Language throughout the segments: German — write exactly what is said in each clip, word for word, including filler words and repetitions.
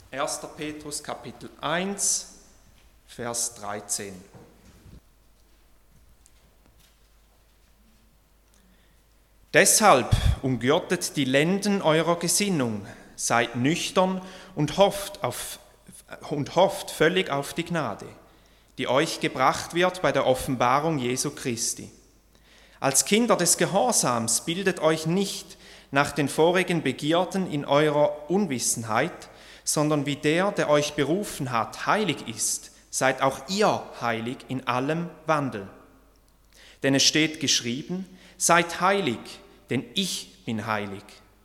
erster Petrus Kapitel eins, Vers dreizehn. Deshalb umgürtet die Lenden eurer Gesinnung, seid nüchtern und hofft, auf, und hofft völlig auf die Gnade, die euch gebracht wird bei der Offenbarung Jesu Christi. Als Kinder des Gehorsams bildet euch nicht nach den vorigen Begierden in eurer Unwissenheit, sondern wie der, der euch berufen hat, heilig ist, seid auch ihr heilig in allem Wandel. Denn es steht geschrieben, seid heilig, denn ich bin heilig.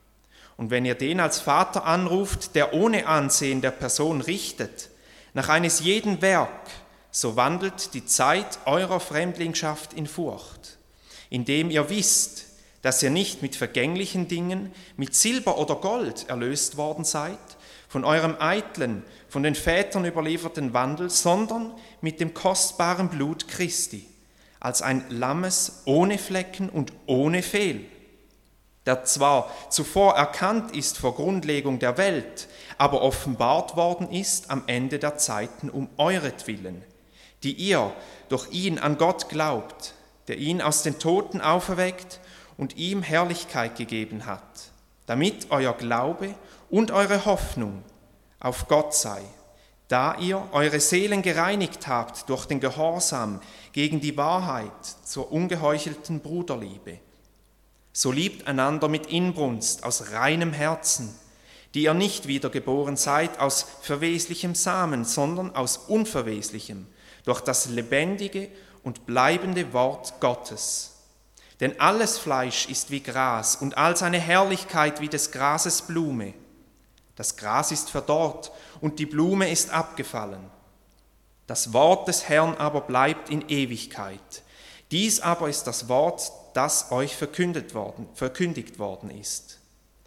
Und wenn ihr den als Vater anruft, der ohne Ansehen der Person richtet, nach eines jeden Werk, so wandelt die Zeit eurer Fremdlingschaft in Furcht, indem ihr wisst, dass ihr nicht mit vergänglichen Dingen, mit Silber oder Gold erlöst worden seid, von eurem eitlen, von den Vätern überlieferten Wandel, sondern mit dem kostbaren Blut Christi, als ein Lammes ohne Flecken und ohne Fehl, der zwar zuvor erkannt ist vor Grundlegung der Welt, aber offenbart worden ist am Ende der Zeiten um euretwillen, die ihr durch ihn an Gott glaubt, der ihn aus den Toten auferweckt und ihm Herrlichkeit gegeben hat, damit euer Glaube und eure Hoffnung auf Gott sei, da ihr eure Seelen gereinigt habt durch den Gehorsam gegen die Wahrheit zur ungeheuchelten Bruderliebe. So liebt einander mit Inbrunst aus reinem Herzen, die ihr nicht wiedergeboren seid aus verweslichem Samen, sondern aus unverweslichem, durch das lebendige und bleibende Wort Gottes. Denn alles Fleisch ist wie Gras und all seine Herrlichkeit wie des Grases Blume. Das Gras ist verdorrt und die Blume ist abgefallen. Das Wort des Herrn aber bleibt in Ewigkeit. Dies aber ist das Wort, das euch verkündet worden, verkündigt worden ist.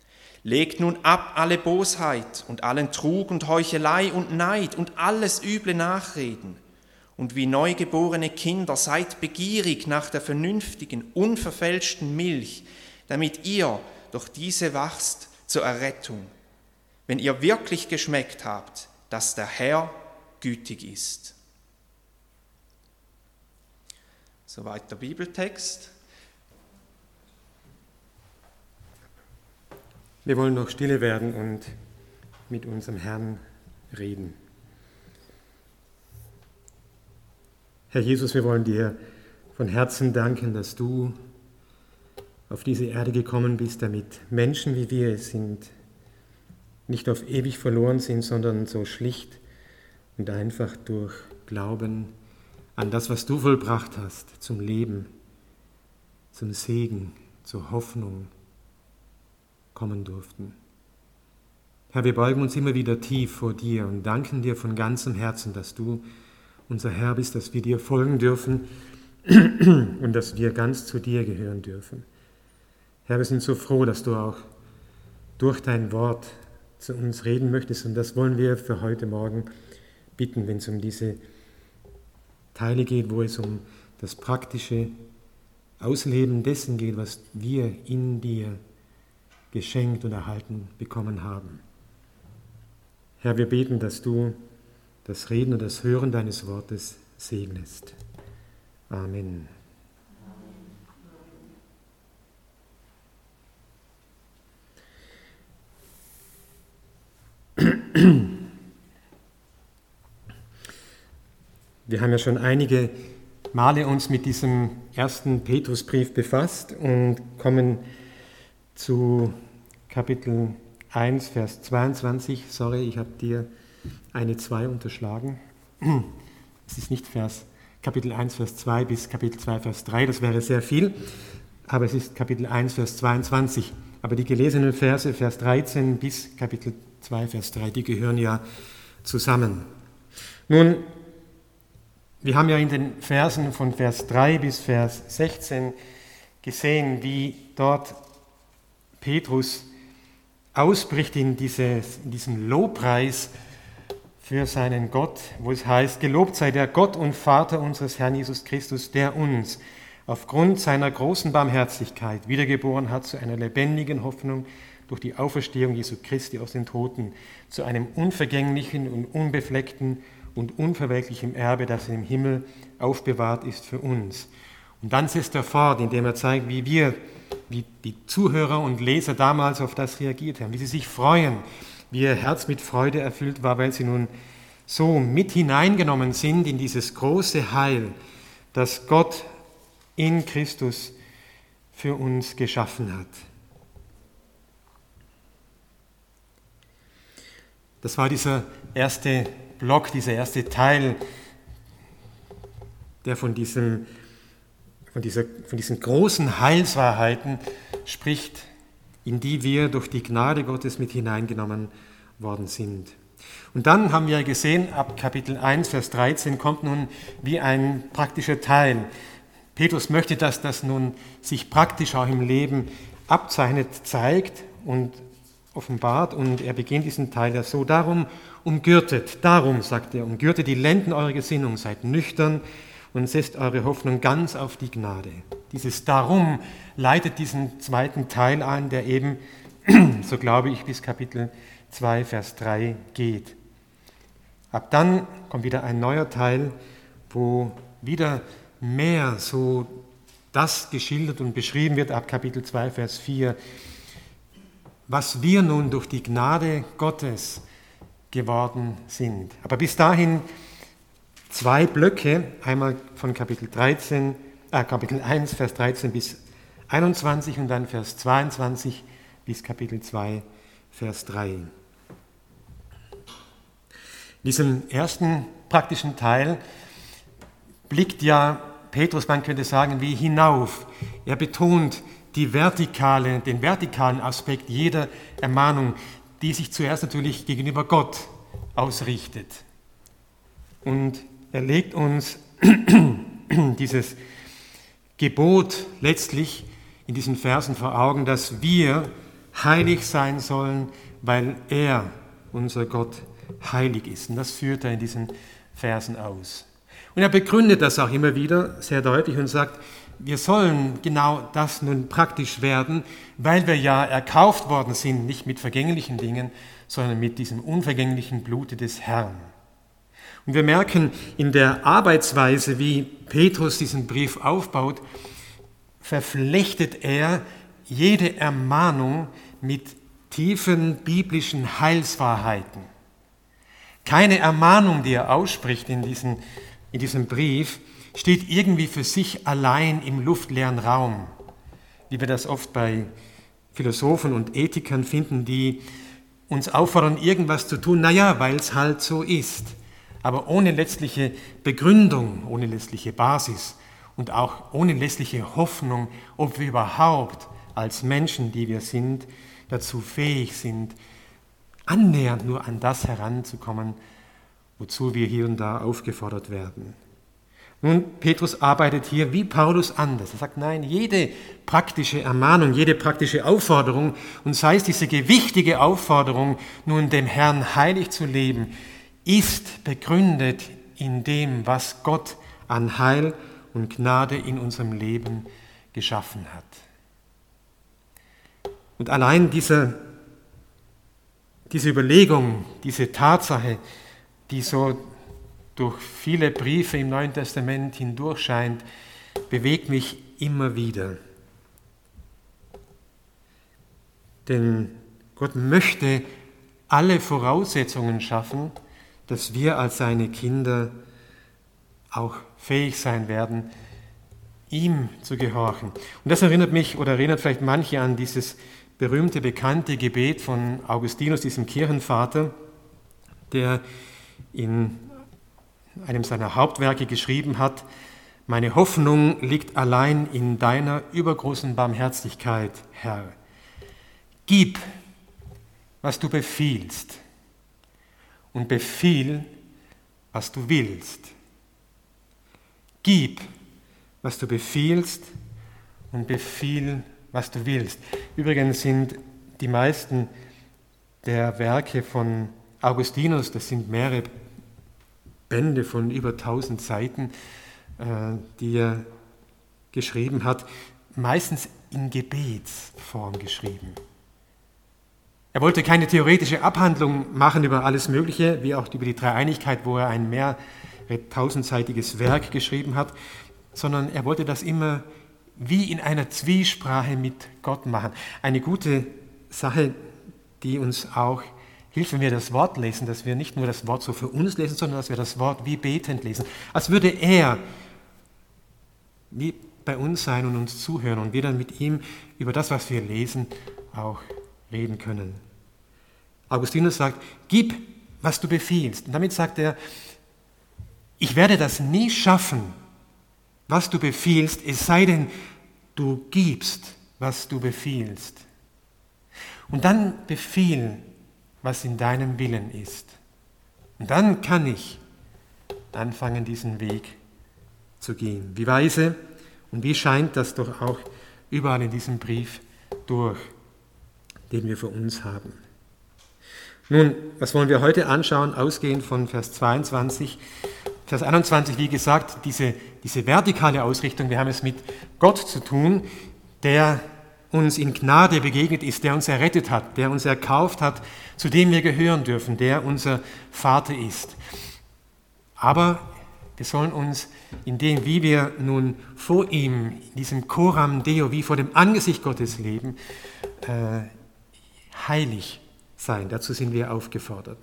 Legt nun ab alle Bosheit und allen Trug und Heuchelei und Neid und alles üble Nachreden. Und wie neugeborene Kinder seid begierig nach der vernünftigen, unverfälschten Milch, damit ihr durch diese wachst zur Errettung, wenn ihr wirklich geschmeckt habt, dass der Herr gütig ist. Soweit der Bibeltext. Wir wollen noch stille werden und mit unserem Herrn reden. Herr Jesus, wir wollen dir von Herzen danken, dass du auf diese Erde gekommen bist, damit Menschen wie wir es sind, nicht auf ewig verloren sind, sondern so schlicht und einfach durch Glauben an das, was du vollbracht hast, zum Leben, zum Segen, zur Hoffnung kommen durften. Herr, wir beugen uns immer wieder tief vor dir und danken dir von ganzem Herzen, dass du unser Herr bist, dass wir dir folgen dürfen und dass wir ganz zu dir gehören dürfen. Herr, wir sind so froh, dass du auch durch dein Wort zu uns reden möchtest und das wollen wir für heute Morgen bitten, wenn es um diese Teile geht, wo es um das praktische Ausleben dessen geht, was wir in dir geschenkt und erhalten bekommen haben. Herr, wir beten, dass du das Reden und das Hören deines Wortes segnest. Amen. Wir haben ja schon einige Male uns mit diesem ersten Petrusbrief befasst und kommen zu Kapitel eins, Vers zweiundzwanzig. Sorry, ich habe dir eine zwei unterschlagen. Es ist nicht Vers, Kapitel eins, Vers zwei bis Kapitel zwei, Vers drei, das wäre sehr viel, aber es ist Kapitel eins, Vers zweiundzwanzig. Aber die gelesenen Verse, Vers dreizehn bis Kapitel zwei, Vers drei, die gehören ja zusammen. Nun, wir haben ja in den Versen von Vers drei bis Vers sechzehn gesehen, wie dort Petrus ausbricht in, dieses, in diesen Lobpreis für seinen Gott, wo es heißt, gelobt sei der Gott und Vater unseres Herrn Jesus Christus, der uns aufgrund seiner großen Barmherzigkeit wiedergeboren hat zu einer lebendigen Hoffnung durch die Auferstehung Jesu Christi aus den Toten zu einem unvergänglichen und unbefleckten und unverwelklichen Erbe, das im Himmel aufbewahrt ist für uns. Und dann setzt er fort, indem er zeigt, wie wir, wie die Zuhörer und Leser damals auf das reagiert haben, wie sie sich freuen, wie ihr Herz mit Freude erfüllt war, weil sie nun so mit hineingenommen sind in dieses große Heil, das Gott in Christus für uns geschaffen hat. Das war dieser erste Block, dieser erste Teil, der von, diesem, von, dieser, von diesen großen Heilswahrheiten spricht, in die wir durch die Gnade Gottes mit hineingenommen worden sind. Und dann haben wir gesehen, ab Kapitel eins, Vers dreizehn kommt nun wie ein praktischer Teil. Petrus möchte, dass das nun sich praktisch auch im Leben abzeichnet, zeigt und offenbart. Und er beginnt diesen Teil ja so: Darum umgürtet, darum, sagt er, umgürtet die Lenden eurer Gesinnung, seid nüchtern und setzt eure Hoffnung ganz auf die Gnade. Dieses Darum leitet diesen zweiten Teil ein, der eben, so glaube ich, bis Kapitel zwei, Vers drei geht. Ab dann kommt wieder ein neuer Teil, wo wieder mehr so das geschildert und beschrieben wird, ab Kapitel zwei, Vers vier, was wir nun durch die Gnade Gottes geworden sind. Aber bis dahin zwei Blöcke, einmal von Kapitel dreizehn, äh, Kapitel eins, Vers dreizehn bis einundzwanzig und dann Vers zweiundzwanzig bis Kapitel zwei, Vers drei. In diesem ersten praktischen Teil blickt ja Petrus, man könnte sagen, wie hinauf. Er betont die vertikale, den vertikalen Aspekt jeder Ermahnung, die sich zuerst natürlich gegenüber Gott ausrichtet. Und er legt uns dieses Gebot letztlich in diesen Versen vor Augen, dass wir heilig sein sollen, weil er, unser Gott, heilig ist. Und das führt er in diesen Versen aus. Und er begründet das auch immer wieder sehr deutlich und sagt, wir sollen genau das nun praktisch werden, weil wir ja erkauft worden sind, nicht mit vergänglichen Dingen, sondern mit diesem unvergänglichen Blute des Herrn. Und wir merken in der Arbeitsweise, wie Petrus diesen Brief aufbaut, verflechtet er jede Ermahnung mit tiefen biblischen Heilswahrheiten. Keine Ermahnung, die er ausspricht in, diesen, in diesem Brief, steht irgendwie für sich allein im luftleeren Raum, wie wir das oft bei Philosophen und Ethikern finden, die uns auffordern, irgendwas zu tun, naja, weil es halt so ist, aber ohne letztliche Begründung, ohne letztliche Basis und auch ohne letztliche Hoffnung, ob wir überhaupt als Menschen, die wir sind, dazu fähig sind, annähernd nur an das heranzukommen, wozu wir hier und da aufgefordert werden. Nun, Petrus arbeitet hier wie Paulus anders. Er sagt, nein, jede praktische Ermahnung, jede praktische Aufforderung, und sei es diese gewichtige Aufforderung, nun dem Herrn heilig zu leben, ist begründet in dem, was Gott an Heil und Gnade in unserem Leben geschaffen hat. Und allein diese, diese Überlegung, diese Tatsache, die so durch viele Briefe im Neuen Testament hindurch scheint, bewegt mich immer wieder. Denn Gott möchte alle Voraussetzungen schaffen, dass wir als seine Kinder auch fähig sein werden, ihm zu gehorchen. Und das erinnert mich oder erinnert vielleicht manche an dieses berühmte, bekannte Gebet von Augustinus, diesem Kirchenvater, der in einem seiner Hauptwerke geschrieben hat, meine Hoffnung liegt allein in deiner übergroßen Barmherzigkeit, Herr. Gib, was du befiehlst, und befiehl, was du willst. Gib, was du befiehlst, und befiehl, was du willst. Übrigens sind die meisten der Werke von Augustinus, das sind mehrere Bände von über tausend Seiten, die er geschrieben hat, meistens in Gebetsform geschrieben. Er wollte keine theoretische Abhandlung machen über alles Mögliche, wie auch über die Dreieinigkeit, wo er ein mehr tausendseitiges Werk geschrieben hat, sondern er wollte das immer wie in einer Zwiesprache mit Gott machen. Eine gute Sache, die uns auch hilft, wenn wir das Wort lesen, dass wir nicht nur das Wort so für uns lesen, sondern dass wir das Wort wie betend lesen. Als würde er wie bei uns sein und uns zuhören und wir dann mit ihm über das, was wir lesen, auch reden können. Augustinus sagt, gib, was du befiehlst. Und damit sagt er, ich werde das nie schaffen, was du befiehlst, es sei denn, du gibst, was du befiehlst. Und dann befiehl, was in deinem Willen ist. Und dann kann ich anfangen, diesen Weg zu gehen. Wie weise und wie scheint das doch auch überall in diesem Brief durch, den wir vor uns haben. Nun, was wollen wir heute anschauen, ausgehend von Vers zweiundzwanzig? Vers einundzwanzig, wie gesagt, diese, diese vertikale Ausrichtung, wir haben es mit Gott zu tun, der uns in Gnade begegnet ist, der uns errettet hat, der uns erkauft hat, zu dem wir gehören dürfen, der unser Vater ist. Aber wir sollen uns in dem, wie wir nun vor ihm, in diesem Coram Deo, wie vor dem Angesicht Gottes leben, äh, heilig sein. Dazu sind wir aufgefordert.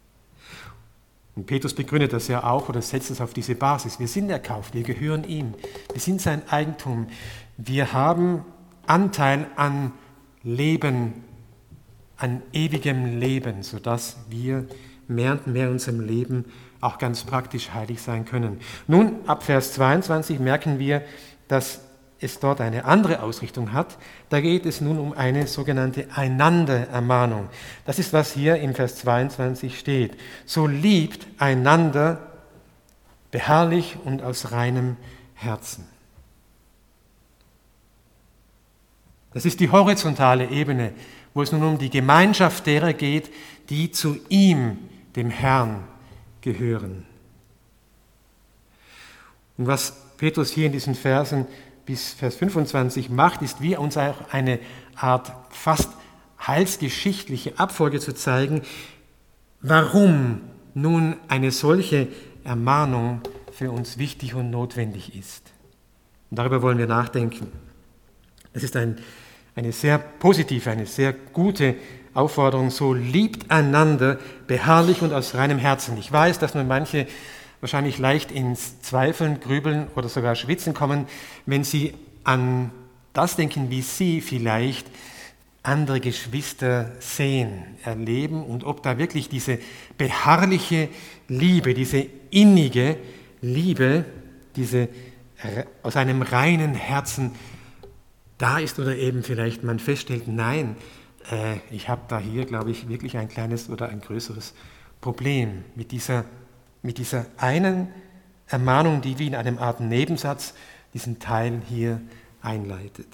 Und Petrus begründet das ja auch oder setzt es auf diese Basis. Wir sind erkauft, wir gehören ihm, wir sind sein Eigentum. Wir haben Anteil an Leben, an ewigem Leben, sodass wir mehr und mehr in unserem Leben auch ganz praktisch heilig sein können. Nun, ab Vers zweiundzwanzig merken wir, dass es dort eine andere Ausrichtung hat. Da geht es nun um eine sogenannte Einanderermahnung. Das ist, was hier im Vers zweiundzwanzig steht. So liebt einander beharrlich und aus reinem Herzen. Das ist die horizontale Ebene, wo es nun um die Gemeinschaft derer geht, die zu ihm, dem Herrn, gehören. Und was Petrus hier in diesen Versen bis Vers fünfundzwanzig macht, ist wie uns auch eine Art fast heilsgeschichtliche Abfolge zu zeigen, warum nun eine solche Ermahnung für uns wichtig und notwendig ist. Und darüber wollen wir nachdenken. Es ist ein, eine sehr positive, eine sehr gute Aufforderung, so liebt einander beharrlich und aus reinem Herzen. Ich weiß, dass nun manche wahrscheinlich leicht ins Zweifeln, Grübeln oder sogar Schwitzen kommen, wenn sie an das denken, wie sie vielleicht andere Geschwister sehen, erleben und ob da wirklich diese beharrliche Liebe, diese innige Liebe, diese aus einem reinen Herzen da ist oder eben vielleicht man feststellt, nein, äh, ich habe da hier, glaube ich, wirklich ein kleines oder ein größeres Problem mit dieser, mit dieser einen Ermahnung, die wie in einem Art Nebensatz diesen Teil hier einleitet.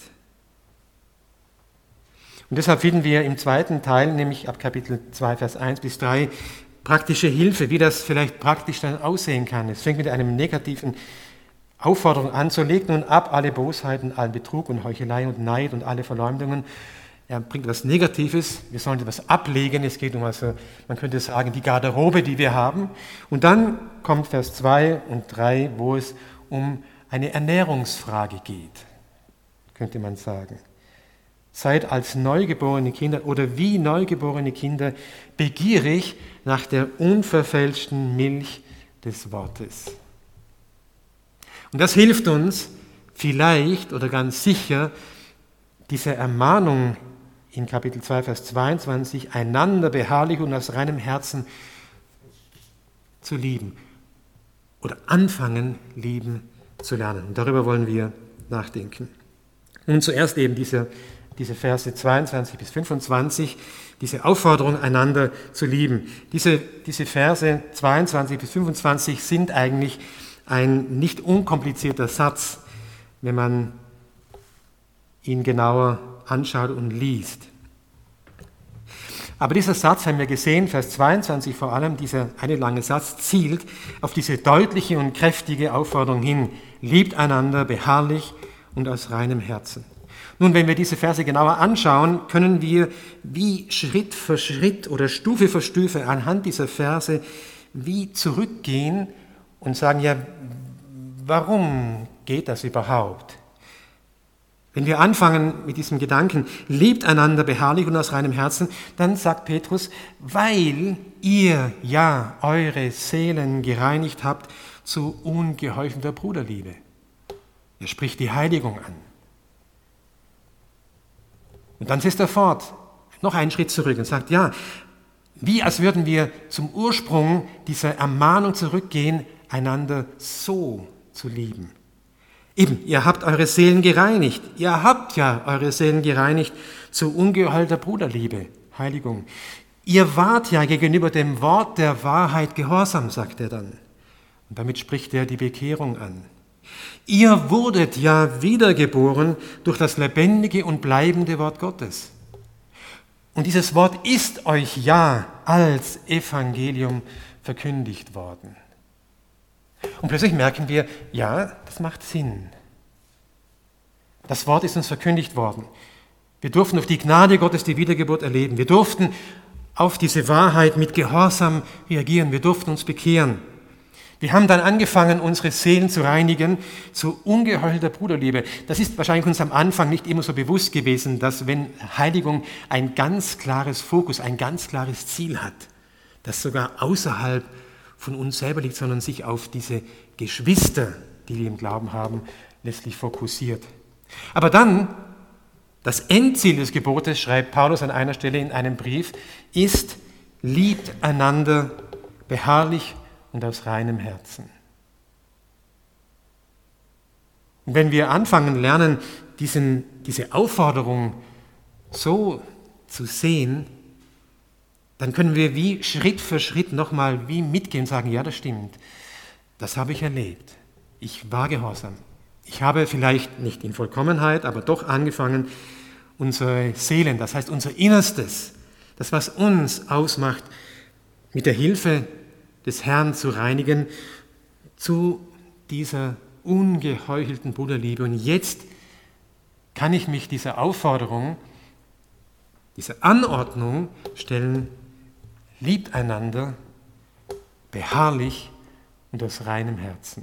Und deshalb finden wir im zweiten Teil, nämlich ab Kapitel zwei, Vers eins bis drei, praktische Hilfe, wie das vielleicht praktisch dann aussehen kann. Es fängt mit einem negativen Aufforderung an, so legt nun ab alle Bosheiten, allen Betrug und Heuchelei und Neid und alle Verleumdungen. Er bringt etwas Negatives, wir sollen etwas ablegen, es geht um, also, man könnte sagen, die Garderobe, die wir haben. Und dann kommt Vers zwei und drei, wo es um eine Ernährungsfrage geht, könnte man sagen. Seid als neugeborene Kinder oder wie neugeborene Kinder begierig nach der unverfälschten Milch des Wortes. Und das hilft uns vielleicht oder ganz sicher, diese Ermahnung in Kapitel zwei, Vers zweiundzwanzig, einander beharrlich und aus reinem Herzen zu lieben oder anfangen, lieben zu lernen. Und darüber wollen wir nachdenken. Und zuerst eben diese, diese Verse zweiundzwanzig bis fünfundzwanzig, diese Aufforderung, einander zu lieben. Diese, diese Verse zweiundzwanzig bis fünfundzwanzig sind eigentlich ein nicht unkomplizierter Satz, wenn man ihn genauer anschaut und liest. Aber dieser Satz, haben wir gesehen, Vers zweiundzwanzig vor allem, dieser eine lange Satz, zielt auf diese deutliche und kräftige Aufforderung hin, liebt einander beharrlich und aus reinem Herzen. Nun, wenn wir diese Verse genauer anschauen, können wir wie Schritt für Schritt oder Stufe für Stufe anhand dieser Verse wie zurückgehen und sagen, ja, warum geht das überhaupt? Wenn wir anfangen mit diesem Gedanken, liebt einander beharrlich und aus reinem Herzen, dann sagt Petrus, weil ihr ja eure Seelen gereinigt habt zu ungeheuchelter Bruderliebe. Er spricht die Heiligung an. Und dann setzt er fort, noch einen Schritt zurück und sagt, ja, wie als würden wir zum Ursprung dieser Ermahnung zurückgehen, einander so zu lieben. Eben, ihr habt eure Seelen gereinigt. Ihr habt ja eure Seelen gereinigt zu ungeheulter Bruderliebe, Heiligung. Ihr wart ja gegenüber dem Wort der Wahrheit gehorsam, sagt er dann. Und damit spricht er die Bekehrung an. Ihr wurdet ja wiedergeboren durch das lebendige und bleibende Wort Gottes. Und dieses Wort ist euch ja als Evangelium verkündigt worden. Und plötzlich merken wir, ja, das macht Sinn. Das Wort ist uns verkündigt worden. Wir durften durch die Gnade Gottes die Wiedergeburt erleben. Wir durften auf diese Wahrheit mit Gehorsam reagieren. Wir durften uns bekehren. Wir haben dann angefangen, unsere Seelen zu reinigen zu ungeheuchelter Bruderliebe. Das ist wahrscheinlich uns am Anfang nicht immer so bewusst gewesen, dass wenn Heiligung ein ganz klares Fokus, ein ganz klares Ziel hat, das sogar außerhalb von uns selber liegt, sondern sich auf diese Geschwister, die wir im Glauben haben, letztlich fokussiert. Aber dann, das Endziel des Gebotes, schreibt Paulus an einer Stelle in einem Brief, ist, liebt einander beharrlich und aus reinem Herzen. Und wenn wir anfangen lernen, diesen, diese Aufforderung so zu sehen, dann können wir wie Schritt für Schritt nochmal wie mitgehen und sagen, ja, das stimmt, das habe ich erlebt. Ich war gehorsam. Ich habe vielleicht nicht in Vollkommenheit, aber doch angefangen, unsere Seelen, das heißt unser Innerstes, das, was uns ausmacht, mit der Hilfe des Herrn zu reinigen, zu dieser ungeheuchelten Bruderliebe. Und jetzt kann ich mich dieser Aufforderung, dieser Anordnung stellen, liebt einander beharrlich und aus reinem Herzen.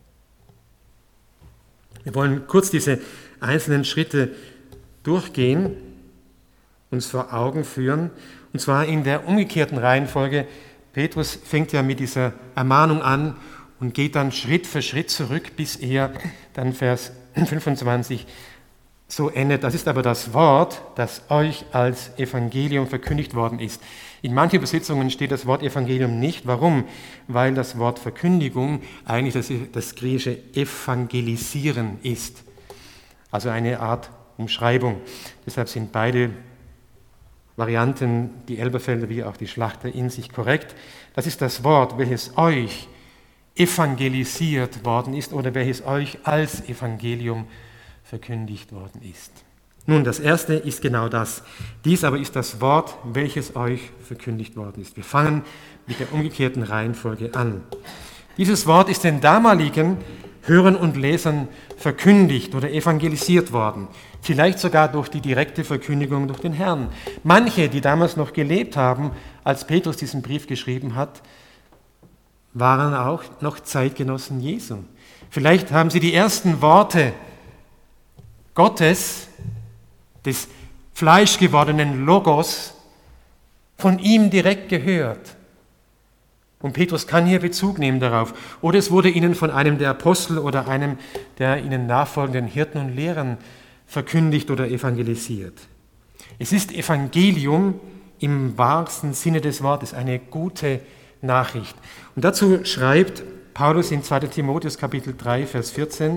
Wir wollen kurz diese einzelnen Schritte durchgehen, uns vor Augen führen, und zwar in der umgekehrten Reihenfolge. Petrus fängt ja mit dieser Ermahnung an und geht dann Schritt für Schritt zurück, bis er dann Vers fünfundzwanzig so endet. Das ist aber das Wort, das euch als Evangelium verkündigt worden ist. In manchen Übersetzungen steht das Wort Evangelium nicht. Warum? Weil das Wort Verkündigung eigentlich das, das griechische Evangelisieren ist. Also eine Art Umschreibung. Deshalb sind beide Varianten, die Elberfelder wie auch die Schlachter, in sich korrekt. Das ist das Wort, welches euch evangelisiert worden ist oder welches euch als Evangelium verkündigt worden ist. Nun, das erste ist genau das. Dies aber ist das Wort, welches euch verkündigt worden ist. Wir fangen mit der umgekehrten Reihenfolge an. Dieses Wort ist den damaligen Hörern und Lesern verkündigt oder evangelisiert worden. Vielleicht sogar durch die direkte Verkündigung durch den Herrn. Manche, die damals noch gelebt haben, als Petrus diesen Brief geschrieben hat, waren auch noch Zeitgenossen Jesu. Vielleicht haben sie die ersten Worte Gottes, des fleischgewordenen Logos, von ihm direkt gehört. Und Petrus kann hier Bezug nehmen darauf. Oder es wurde ihnen von einem der Apostel oder einem der ihnen nachfolgenden Hirten und Lehrern verkündigt oder evangelisiert. Es ist Evangelium im wahrsten Sinne des Wortes, eine gute Nachricht. Und dazu schreibt Paulus in zweiter Timotheus Kapitel drei, Vers vierzehn,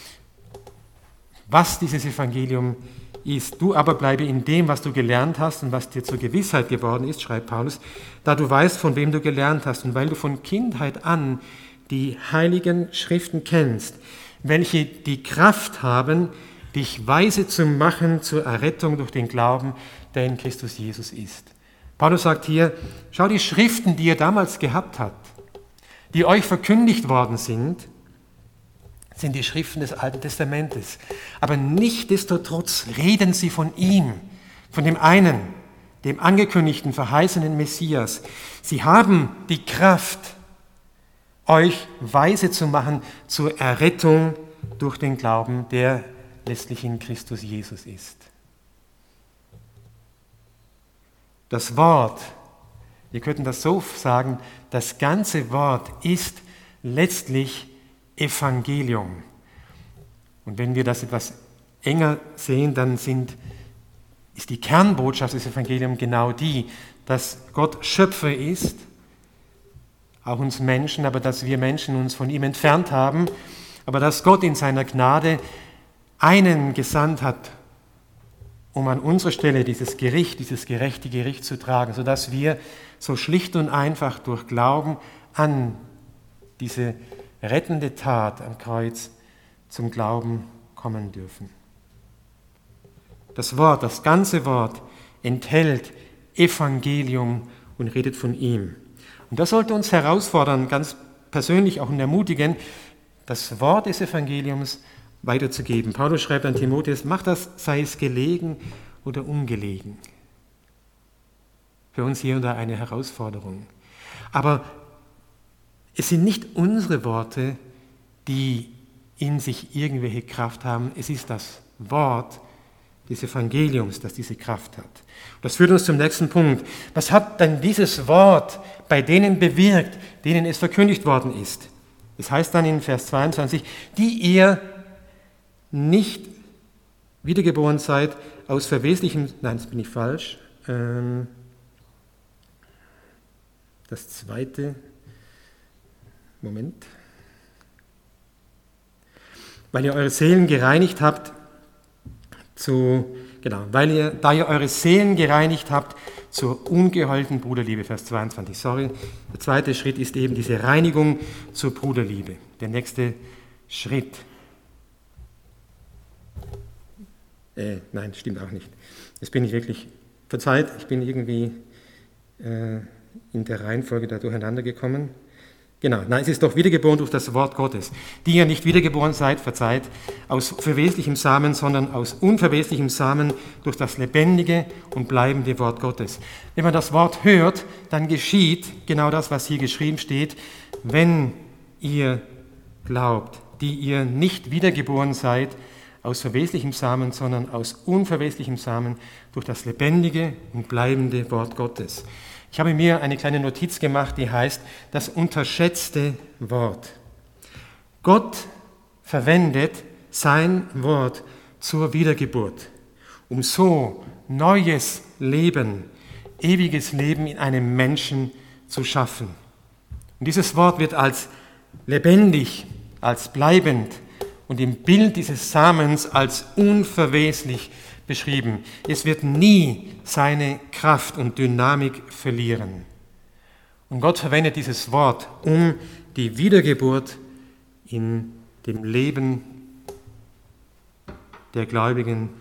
was dieses Evangelium ist. Du aber bleibe in dem, was du gelernt hast und was dir zur Gewissheit geworden ist, schreibt Paulus, da du weißt, von wem du gelernt hast und weil du von Kindheit an die heiligen Schriften kennst, welche die Kraft haben, dich weise zu machen zur Errettung durch den Glauben, der in Christus Jesus ist. Paulus sagt hier, schau die Schriften, die ihr damals gehabt habt, die euch verkündigt worden sind, sind die Schriften des Alten Testamentes. Aber nichtsdestotrotz reden sie von ihm, von dem einen, dem angekündigten, verheißenen Messias. Sie haben die Kraft, euch weise zu machen zur Errettung durch den Glauben, der letztlich in Christus Jesus ist. Das Wort, wir könnten das so sagen, das ganze Wort ist letztlich Evangelium. Und wenn wir das etwas enger sehen, dann sind, ist die Kernbotschaft des Evangeliums genau die, dass Gott Schöpfer ist, auch uns Menschen, aber dass wir Menschen uns von ihm entfernt haben, aber dass Gott in seiner Gnade einen gesandt hat, um an unserer Stelle dieses Gericht, dieses gerechte Gericht zu tragen, sodass wir so schlicht und einfach durch Glauben an diese rettende Tat am Kreuz zum Glauben kommen dürfen. Das Wort, das ganze Wort enthält Evangelium und redet von ihm. Und das sollte uns herausfordern, ganz persönlich auch und ermutigen, das Wort des Evangeliums weiterzugeben. Paulus schreibt an Timotheus, mach das, sei es gelegen oder ungelegen. Für uns hier und da eine Herausforderung. Aber es sind nicht unsere Worte, die in sich irgendwelche Kraft haben. Es ist das Wort des Evangeliums, das diese Kraft hat. Das führt uns zum nächsten Punkt. Was hat denn dieses Wort bei denen bewirkt, denen es verkündigt worden ist? Es heißt dann in Vers zweiundzwanzig, die ihr nicht wiedergeboren seid aus verweslichem, nein, das bin ich falsch, ähm, das zweite, Moment, weil ihr eure Seelen gereinigt habt, zu, genau, weil ihr, da ihr eure Seelen gereinigt habt zur ungeheulten Bruderliebe, Vers zweiundzwanzig, sorry, der zweite Schritt ist eben diese Reinigung zur Bruderliebe, der nächste Schritt. Äh, nein, stimmt auch nicht. Jetzt bin ich wirklich, verzeiht, ich bin irgendwie äh, in der Reihenfolge da durcheinander gekommen. Genau, nein, es ist doch wiedergeboren durch das Wort Gottes. Die ihr nicht wiedergeboren seid, verzeiht, aus verweslichem Samen, sondern aus unverweslichem Samen durch das lebendige und bleibende Wort Gottes. Wenn man das Wort hört, dann geschieht genau das, was hier geschrieben steht, wenn ihr glaubt, die ihr nicht wiedergeboren seid, aus verweslichem Samen, sondern aus unverweslichem Samen durch das lebendige und bleibende Wort Gottes. Ich habe mir eine kleine Notiz gemacht, die heißt, das unterschätzte Wort. Gott verwendet sein Wort zur Wiedergeburt, um so neues Leben, ewiges Leben in einem Menschen zu schaffen. Und dieses Wort wird als lebendig, als bleibend und im Bild dieses Samens als unverweslich beschrieben. Es wird nie seine Kraft und Dynamik verlieren. Und Gott verwendet dieses Wort, um die Wiedergeburt in dem Leben der Gläubigen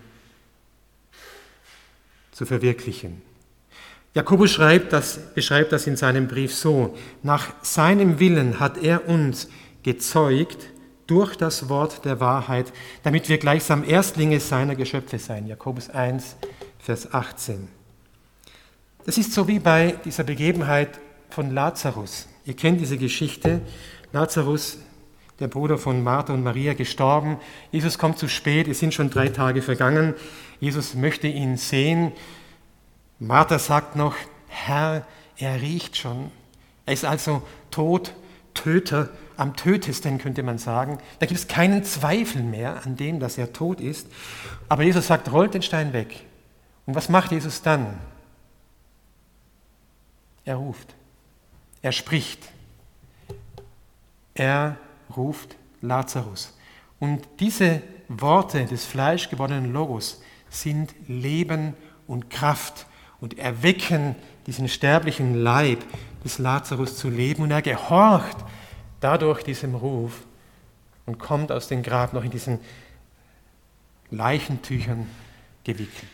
zu verwirklichen. Jakobus schreibt das, beschreibt das in seinem Brief so: Nach seinem Willen hat er uns gezeugt durch das Wort der Wahrheit, damit wir gleichsam Erstlinge seiner Geschöpfe seien. Jakobus eins, Vers achtzehn. Das ist so wie bei dieser Begebenheit von Lazarus. Ihr kennt diese Geschichte. Lazarus, der Bruder von Martha und Maria, gestorben. Jesus kommt zu spät, es sind schon drei Tage vergangen. Jesus möchte ihn sehen. Martha sagt noch, Herr, er riecht schon. Er ist also tot, Töter, am tötesten könnte man sagen. Da gibt es keinen Zweifel mehr an dem, dass er tot ist. Aber Jesus sagt, rollt den Stein weg. Und was macht Jesus dann? Er ruft. Er spricht. Er ruft Lazarus. Und diese Worte des fleischgewordenen Logos sind Leben und Kraft und erwecken diesen sterblichen Leib des Lazarus zu leben. Und er gehorcht dadurch diesem Ruf und kommt aus dem Grab noch in diesen Leichentüchern gewickelt.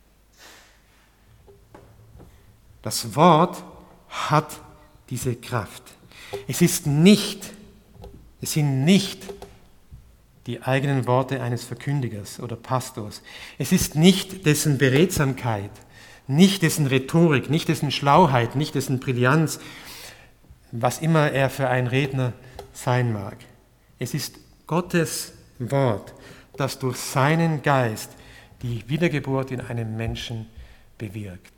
Das Wort hat diese Kraft. Es ist nicht, es sind nicht die eigenen Worte eines Verkündigers oder Pastors. Es ist nicht dessen Beredsamkeit, nicht dessen Rhetorik, nicht dessen Schlauheit, nicht dessen Brillanz, was immer er für ein Redner sein mag. Es ist Gottes Wort, das durch seinen Geist die Wiedergeburt in einem Menschen bewirkt.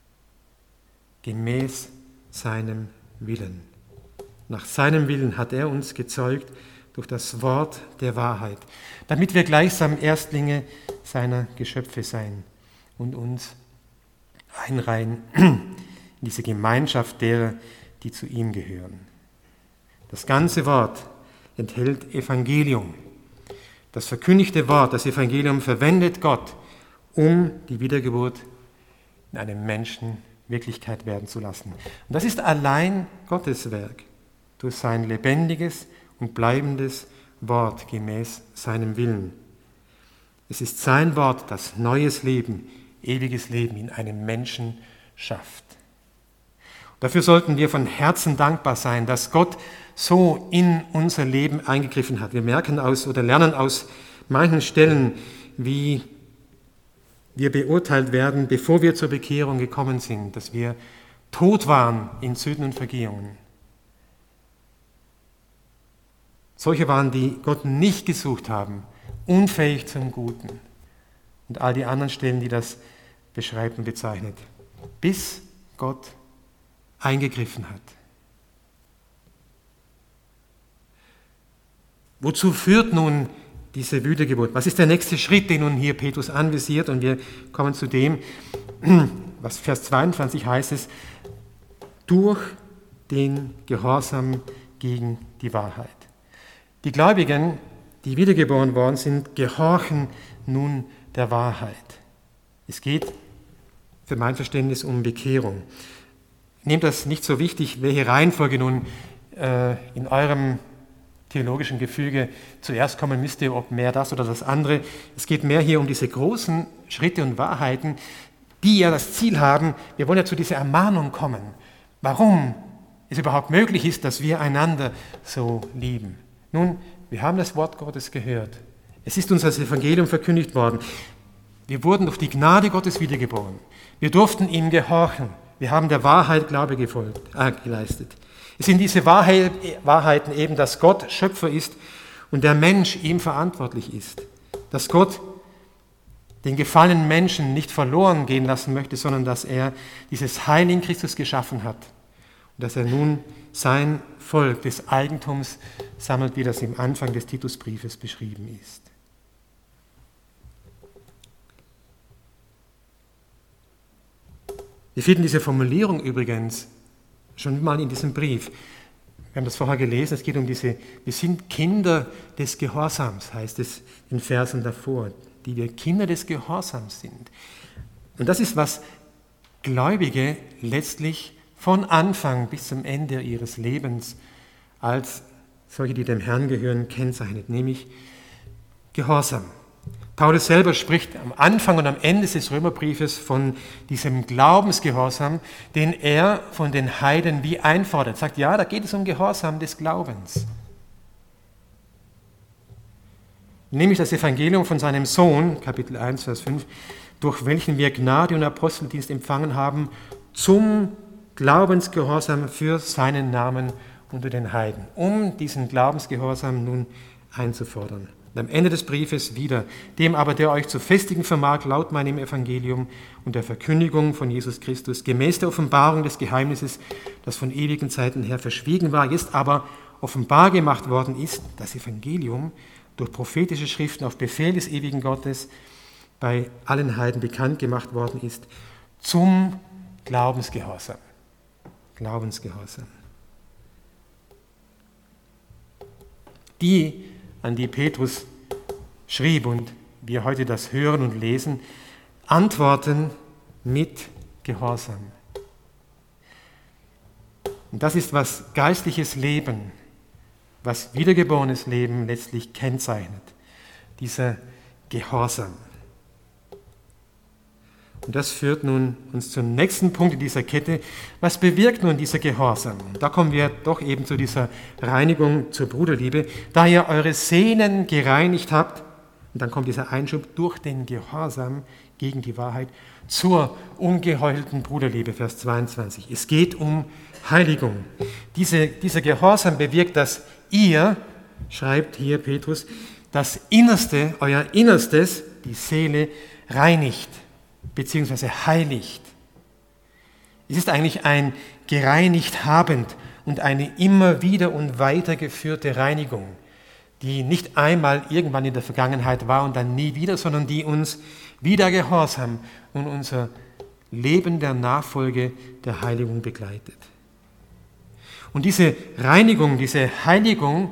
Gemäß seinem Willen. Nach seinem Willen hat er uns gezeugt durch das Wort der Wahrheit, damit wir gleichsam Erstlinge seiner Geschöpfe sein und uns einreihen in diese Gemeinschaft derer, die zu ihm gehören. Das ganze Wort enthält Evangelium. Das verkündigte Wort, das Evangelium, verwendet Gott, um die Wiedergeburt in einem Menschen Wirklichkeit werden zu lassen. Und das ist allein Gottes Werk, durch sein lebendiges und bleibendes Wort gemäß seinem Willen. Es ist sein Wort, das neues Leben, ewiges Leben in einem Menschen schafft. Dafür sollten wir von Herzen dankbar sein, dass Gott so in unser Leben eingegriffen hat. Wir merken aus oder lernen aus manchen Stellen, wie wir beurteilt werden, bevor wir zur Bekehrung gekommen sind, dass wir tot waren in Sünden und Vergehungen. Solche waren, die Gott nicht gesucht haben, unfähig zum Guten. Und all die anderen Stellen, die das beschreibt und bezeichnet. Bis Gott eingegriffen hat. Wozu führt nun diese Wiedergeburt? Was ist der nächste Schritt, den nun hier Petrus anvisiert? Und wir kommen zu dem, was Vers zweiundzwanzig heißt es, durch den Gehorsam gegen die Wahrheit. Die Gläubigen, die wiedergeboren worden sind, gehorchen nun der Wahrheit. Es geht für mein Verständnis um Bekehrung. Nehmt das nicht so wichtig, welche Reihenfolge nun äh, in eurem theologischen Gefüge zuerst kommen müsste, ob mehr das oder das andere. Es geht mehr hier um diese großen Schritte und Wahrheiten, die ja das Ziel haben, wir wollen ja zu dieser Ermahnung kommen, warum es überhaupt möglich ist, dass wir einander so lieben. Nun, wir haben das Wort Gottes gehört. Es ist uns als Evangelium verkündigt worden. Wir wurden durch die Gnade Gottes wiedergeboren. Wir durften ihm gehorchen. Wir haben der Wahrheit Glaube gefolgt, äh, geleistet. Es sind diese Wahrheit, Wahrheiten eben, dass Gott Schöpfer ist und der Mensch ihm verantwortlich ist. Dass Gott den gefallenen Menschen nicht verloren gehen lassen möchte, sondern dass er dieses Heil in Christus geschaffen hat. Und dass er nun sein Volk des Eigentums sammelt, wie das im Anfang des Titusbriefes beschrieben ist. Wir finden diese Formulierung übrigens schon mal in diesem Brief. Wir haben das vorher gelesen, es geht um diese, wir sind Kinder des Gehorsams, heißt es in Versen davor, die wir Kinder des Gehorsams sind. Und das ist, was Gläubige letztlich von Anfang bis zum Ende ihres Lebens als solche, die dem Herrn gehören, kennzeichnet, nämlich Gehorsam. Paulus selber spricht am Anfang und am Ende des Römerbriefes von diesem Glaubensgehorsam, den er von den Heiden wie einfordert. Er sagt, ja, da geht es um Gehorsam des Glaubens. Nämlich das Evangelium von seinem Sohn, Kapitel eins, Vers fünf, durch welchen wir Gnade und Aposteldienst empfangen haben, zum Glaubensgehorsam für seinen Namen unter den Heiden, um diesen Glaubensgehorsam nun einzufordern. Und am Ende des Briefes wieder, dem aber, der euch zu festigen vermag, laut meinem Evangelium und der Verkündigung von Jesus Christus, gemäß der Offenbarung des Geheimnisses, das von ewigen Zeiten her verschwiegen war, jetzt aber offenbar gemacht worden ist, das Evangelium, durch prophetische Schriften auf Befehl des ewigen Gottes bei allen Heiden bekannt gemacht worden ist, zum Glaubensgehorsam. Glaubensgehorsam. Die, an die Petrus schrieb und wir heute das hören und lesen, antworten mit Gehorsam. Und das ist, was geistliches Leben, was wiedergeborenes Leben letztlich kennzeichnet, dieser Gehorsam. Und das führt nun uns zum nächsten Punkt in dieser Kette. Was bewirkt nun dieser Gehorsam? Da kommen wir doch eben zu dieser Reinigung zur Bruderliebe. Da ihr eure Seelen gereinigt habt, und dann kommt dieser Einschub, durch den Gehorsam gegen die Wahrheit, zur ungeheuchelten Bruderliebe, Vers zweiundzwanzig. Es geht um Heiligung. Diese, dieser Gehorsam bewirkt, dass ihr, schreibt hier Petrus, das Innerste, euer Innerstes, die Seele, reinigt bzw. heiligt. Es ist eigentlich ein gereinigt habend und eine immer wieder und weitergeführte Reinigung, die nicht einmal irgendwann in der Vergangenheit war und dann nie wieder, sondern die uns wieder Gehorsam und unser Leben der Nachfolge der Heiligung begleitet. Und diese Reinigung, diese Heiligung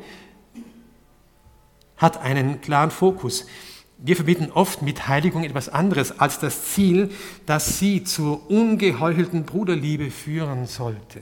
hat einen klaren Fokus. Wir verbinden oft mit Heiligung etwas anderes als das Ziel, dass sie zur ungeheuchelten Bruderliebe führen sollte.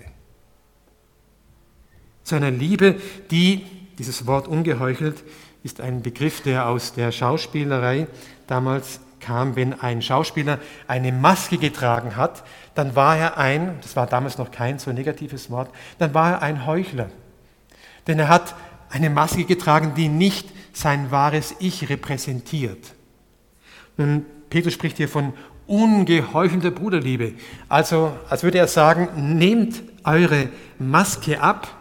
Zu einer Liebe, die, dieses Wort ungeheuchelt, ist ein Begriff, der aus der Schauspielerei damals kam. Wenn ein Schauspieler eine Maske getragen hat, dann war er ein, das war damals noch kein so negatives Wort, dann war er ein Heuchler. Denn er hat eine Maske getragen, die nicht sein wahres Ich repräsentiert. Nun, Petrus spricht hier von ungeheuchelter Bruderliebe. Also, als würde er sagen, nehmt eure Maske ab,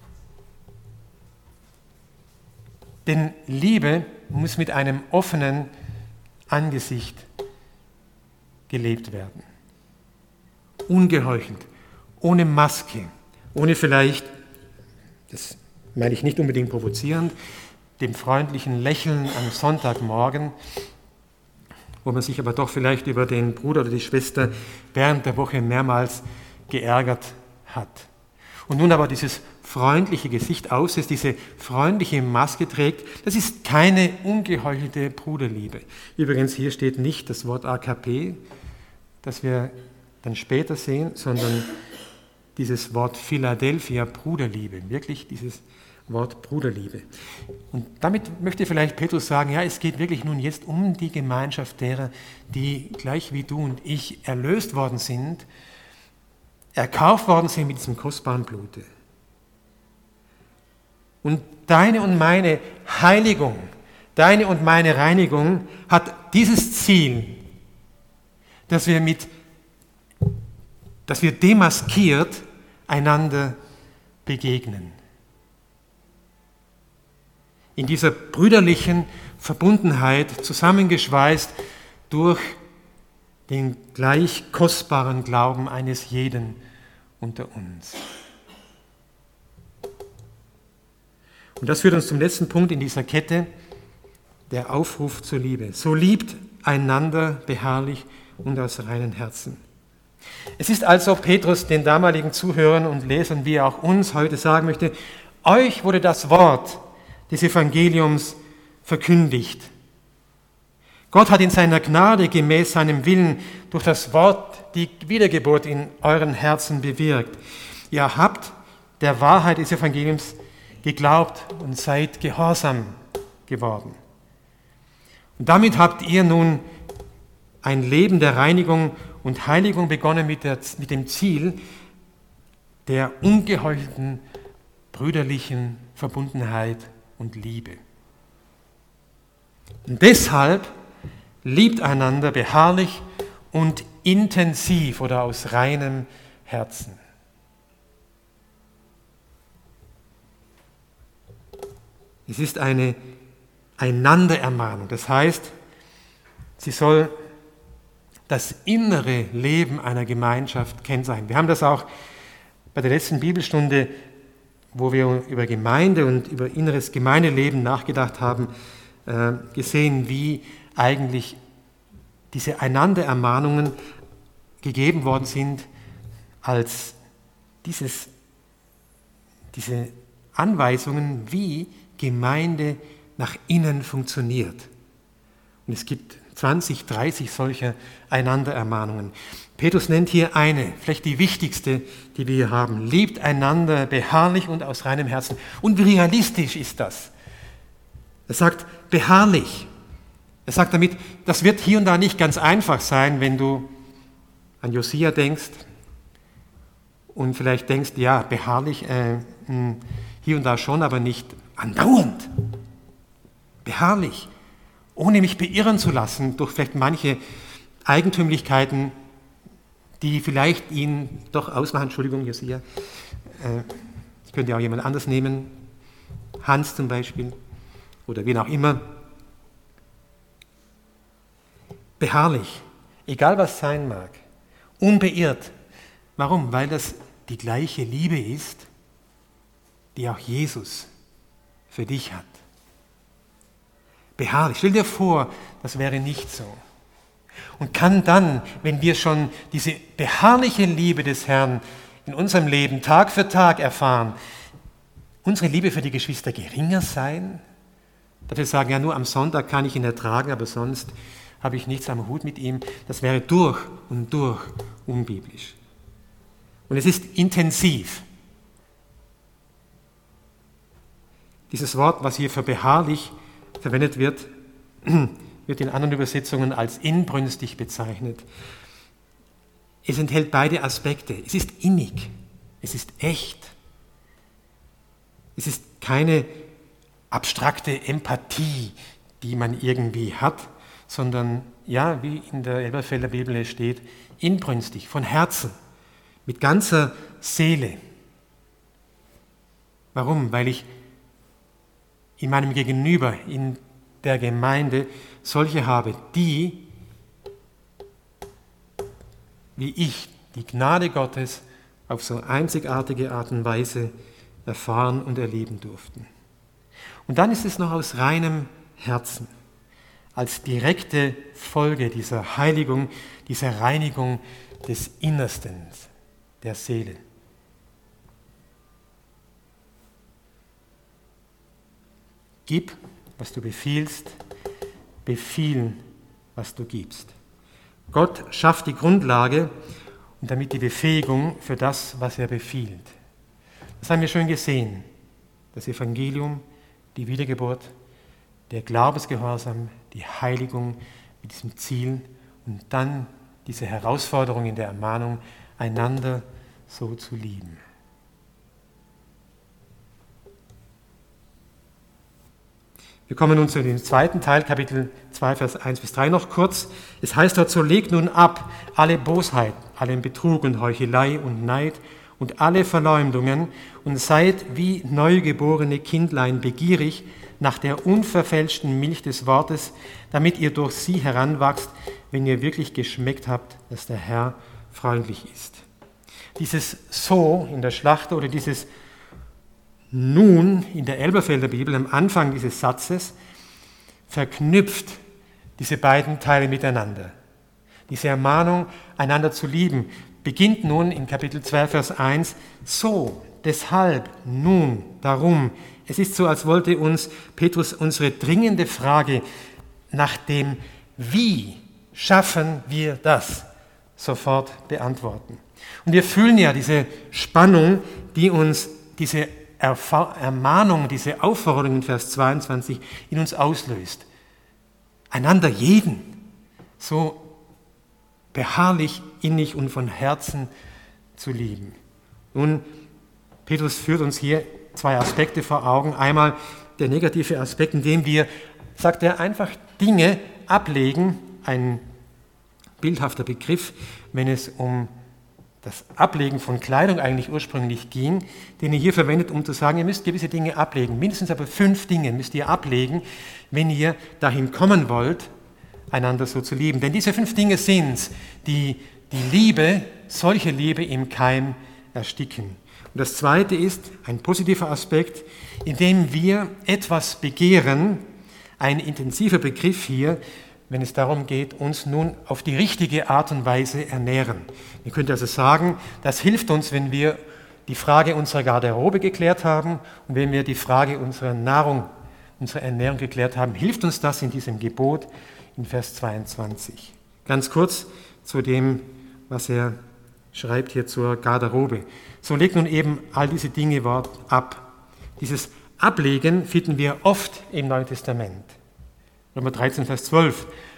denn Liebe muss mit einem offenen Angesicht gelebt werden. Ungeheuchelt, ohne Maske, ohne vielleicht, das meine ich nicht unbedingt provozierend, dem freundlichen Lächeln am Sonntagmorgen, wo man sich aber doch vielleicht über den Bruder oder die Schwester während der Woche mehrmals geärgert hat. Und nun aber dieses freundliche Gesicht aussetzt, diese freundliche Maske trägt, das ist keine ungeheuchelte Bruderliebe. Übrigens, hier steht nicht das Wort A K P, das wir dann später sehen, sondern dieses Wort Philadelphia, Bruderliebe, wirklich dieses Wort Bruderliebe. Und damit möchte vielleicht Petrus sagen, ja, es geht wirklich nun jetzt um die Gemeinschaft derer, die gleich wie du und ich erlöst worden sind, erkauft worden sind mit diesem kostbaren Blute. Und deine und meine Heiligung, deine und meine Reinigung hat dieses Ziel, dass wir mit, dass wir demaskiert einander begegnen. In dieser brüderlichen Verbundenheit, zusammengeschweißt durch den gleich kostbaren Glauben eines jeden unter uns. Und das führt uns zum letzten Punkt in dieser Kette, der Aufruf zur Liebe. So liebt einander beharrlich und aus reinem Herzen. Es ist, als ob Petrus den damaligen Zuhörern und Lesern, wie er auch uns heute sagen möchte, euch wurde das Wort des Evangeliums verkündigt. Gott hat in seiner Gnade gemäß seinem Willen durch das Wort die Wiedergeburt in euren Herzen bewirkt. Ihr habt der Wahrheit des Evangeliums geglaubt und seid gehorsam geworden. Und damit habt ihr nun ein Leben der Reinigung und Heiligung begonnen mit, der, mit dem Ziel der ungeheuchelten brüderlichen Verbundenheit und Liebe. Und deshalb liebt einander beharrlich und intensiv oder aus reinem Herzen. Es ist eine Einanderermahnung, das heißt, sie soll das innere Leben einer Gemeinschaft kennzeichnen. Wir haben das auch bei der letzten Bibelstunde, wo wir über Gemeinde und über inneres Gemeindeleben nachgedacht haben, gesehen, wie eigentlich diese Einanderermahnungen gegeben worden sind als dieses, diese Anweisungen, wie Gemeinde nach innen funktioniert. Und es gibt zwanzig, dreißig solcher Einanderermahnungen. Petrus nennt hier eine, vielleicht die wichtigste, die wir hier haben. Liebt einander beharrlich und aus reinem Herzen. Und wie realistisch ist das? Er sagt beharrlich. Er sagt damit, das wird hier und da nicht ganz einfach sein, wenn du an Josia denkst und vielleicht denkst, ja, beharrlich, äh, mh, hier und da schon, aber nicht andauernd. Beharrlich, ohne mich beirren zu lassen durch vielleicht manche Eigentümlichkeiten, die vielleicht ihn doch ausmachen. Entschuldigung, Josia, äh, das könnte auch jemand anders nehmen, Hans zum Beispiel oder wen auch immer. Beharrlich, egal was sein mag, unbeirrt. Warum? Weil das die gleiche Liebe ist, die auch Jesus für dich hat. Beharrlich. Stell dir vor, das wäre nicht so. Und kann dann, wenn wir schon diese beharrliche Liebe des Herrn in unserem Leben Tag für Tag erfahren, unsere Liebe für die Geschwister geringer sein? Dass wir sagen, ja, nur am Sonntag kann ich ihn ertragen, aber sonst habe ich nichts am Hut mit ihm. Das wäre durch und durch unbiblisch. Und es ist intensiv. Dieses Wort, was hier für beharrlich verwendet wird, wird in anderen Übersetzungen als inbrünstig bezeichnet. Es enthält beide Aspekte. Es ist innig, es ist echt. Es ist keine abstrakte Empathie, die man irgendwie hat, sondern, ja, wie in der Elberfelder Bibel steht, inbrünstig, von Herzen, mit ganzer Seele. Warum? Weil ich in meinem Gegenüber, in der Gemeinde solche habe, die, wie ich, die Gnade Gottes auf so einzigartige Art und Weise erfahren und erleben durften. Und dann ist es noch aus reinem Herzen, als direkte Folge dieser Heiligung, dieser Reinigung des Innersten, der Seele. Gib, was du befiehlst, befiehl, was du gibst. Gott schafft die Grundlage und damit die Befähigung für das, was er befiehlt. Das haben wir schon gesehen. Das Evangelium, die Wiedergeburt, der Glaubensgehorsam, die Heiligung mit diesem Ziel und dann diese Herausforderung in der Ermahnung, einander so zu lieben. Wir kommen nun zu dem zweiten Teil, Kapitel zwei, Vers eins bis drei noch kurz. Es heißt dort, so legt nun ab alle Bosheit, allen Betrug und Heuchelei und Neid und alle Verleumdungen und seid wie neugeborene Kindlein begierig nach der unverfälschten Milch des Wortes, damit ihr durch sie heranwachst, wenn ihr wirklich geschmeckt habt, dass der Herr freundlich ist. Dieses So in der Schlachter oder dieses Nun in der Elberfelder Bibel am Anfang dieses Satzes verknüpft diese beiden Teile miteinander. Diese Ermahnung, einander zu lieben, beginnt nun in Kapitel zwei, Vers eins, so, deshalb, nun, darum. Es ist so, als wollte uns Petrus unsere dringende Frage nach dem Wie schaffen wir das sofort beantworten. Und wir fühlen ja diese Spannung, die uns diese Ermahnung, diese Aufforderung in Vers zweiundzwanzig in uns auslöst. Einander jeden so beharrlich, innig und von Herzen zu lieben. Nun, Petrus führt uns hier zwei Aspekte vor Augen. Einmal der negative Aspekt, in dem wir, sagt er, einfach Dinge ablegen, ein bildhafter Begriff, wenn es um das Ablegen von Kleidung eigentlich ursprünglich ging, den er hier verwendet, um zu sagen, ihr müsst gewisse Dinge ablegen. Mindestens aber fünf Dinge müsst ihr ablegen, wenn ihr dahin kommen wollt, einander so zu lieben. Denn diese fünf Dinge sind es, die die Liebe, solche Liebe im Keim ersticken. Und das zweite ist ein positiver Aspekt, in dem wir etwas begehren, ein intensiver Begriff hier, wenn es darum geht, uns nun auf die richtige Art und Weise ernähren. Ihr könnt also sagen, das hilft uns, wenn wir die Frage unserer Garderobe geklärt haben und wenn wir die Frage unserer Nahrung, unserer Ernährung geklärt haben, hilft uns das in diesem Gebot in Vers zweiundzwanzig. Ganz kurz zu dem, was er schreibt hier zur Garderobe. So legt nun eben all diese Dinge ab. Dieses Ablegen finden wir oft im Neuen Testament. Römer dreizehn, Vers zwölf,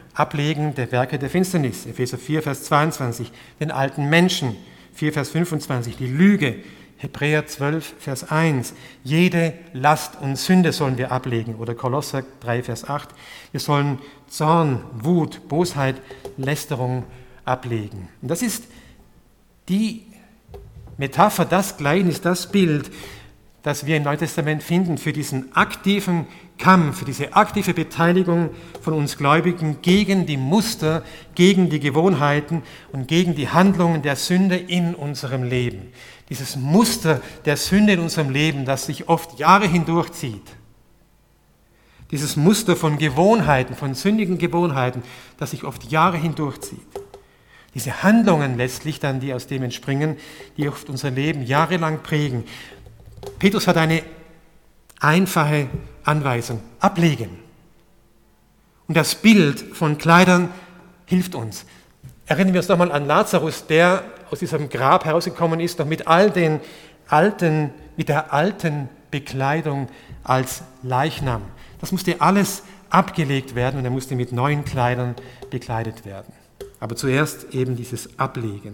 Ablegen der Werke der Finsternis, Epheser vier, Vers zweiundzwanzig, den alten Menschen, vier, Vers fünfundzwanzig, die Lüge, Hebräer zwölf, Vers eins, jede Last und Sünde sollen wir ablegen, oder Kolosser drei, Vers acht, wir sollen Zorn, Wut, Bosheit, Lästerung ablegen. Und das ist die Metapher, das Gleichnis, das Bild, das wir im Neuen Testament finden für diesen aktiven Kampf, für diese aktive Beteiligung von uns Gläubigen gegen die Muster, gegen die Gewohnheiten und gegen die Handlungen der Sünde in unserem Leben. Dieses Muster der Sünde in unserem Leben, das sich oft Jahre hindurchzieht. Dieses Muster von Gewohnheiten, von sündigen Gewohnheiten, das sich oft Jahre hindurchzieht. Diese Handlungen letztlich dann, die aus dem entspringen, die oft unser Leben jahrelang prägen. Petrus hat eine einfache Anweisung: ablegen. Und das Bild von Kleidern hilft uns. Erinnern wir uns nochmal an Lazarus, der aus diesem Grab herausgekommen ist, noch mit all den alten, mit der alten Bekleidung als Leichnam. Das musste alles abgelegt werden und er musste mit neuen Kleidern bekleidet werden. Aber zuerst eben dieses Ablegen.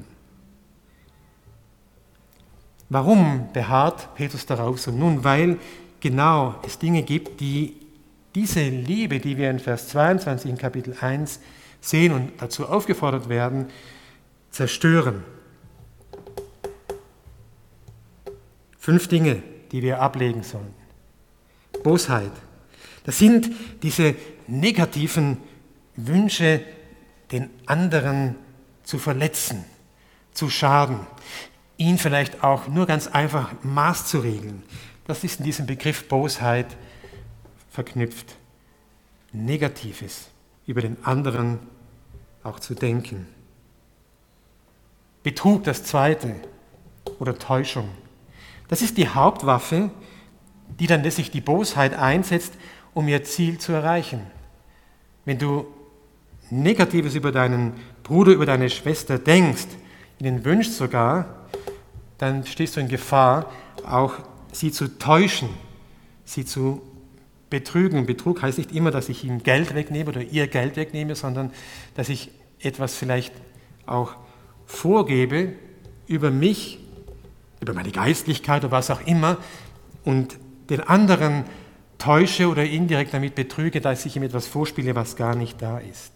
Warum beharrt Petrus darauf so? Nun, weil genau es Dinge gibt, die diese Liebe, die wir in Vers zweiundzwanzig in Kapitel eins sehen und dazu aufgefordert werden, zerstören. Fünf Dinge, die wir ablegen sollen. Bosheit. Das sind diese negativen Wünsche, den anderen zu verletzen, zu schaden, ihn vielleicht auch nur ganz einfach Maß zu regeln. Das ist in diesem Begriff Bosheit verknüpft. Negatives über den anderen auch zu denken. Betrug, das zweite, oder Täuschung. Das ist die Hauptwaffe, die dann letztlich die Bosheit einsetzt, um ihr Ziel zu erreichen. Wenn du Negatives über deinen Bruder, über deine Schwester denkst, ihnen wünschst sogar, dann stehst du in Gefahr, auch sie zu täuschen, sie zu betrügen. Betrug heißt nicht immer, dass ich ihm Geld wegnehme oder ihr Geld wegnehme, sondern dass ich etwas vielleicht auch vorgebe über mich, über meine Geistlichkeit oder was auch immer und den anderen täusche oder indirekt damit betrüge, dass ich ihm etwas vorspiele, was gar nicht da ist.